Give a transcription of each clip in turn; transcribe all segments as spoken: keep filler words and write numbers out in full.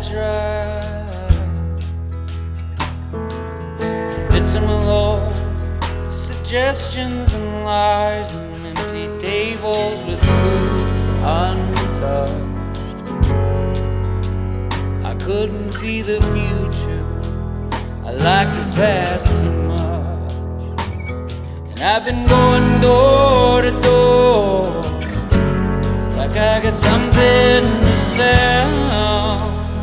try, fits in with all the suggestions and lies and empty tables with food untouched. I couldn't see the future, I like the past too much. And I've been going door to door like I got something to sell,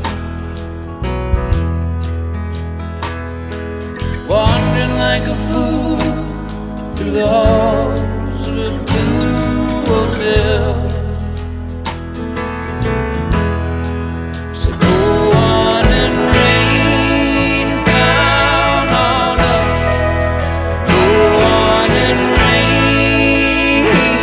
wandering like a fool through the halls of a blue hotel. So go on and rain down on us, go on and rain,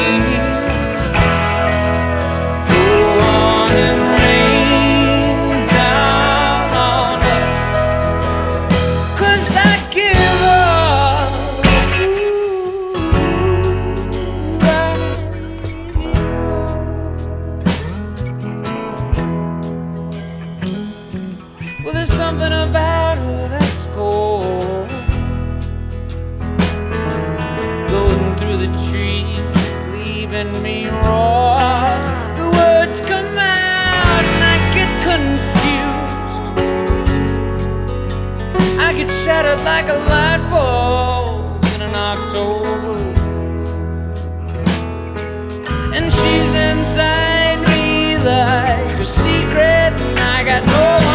go on and rain down on us, 'cause I give up. Well, there's something about her that's cold, going through the trees, leaving me raw. The words come out and I get confused, I get shattered like a light bulb in an October, and she's inside me like a secret and I got no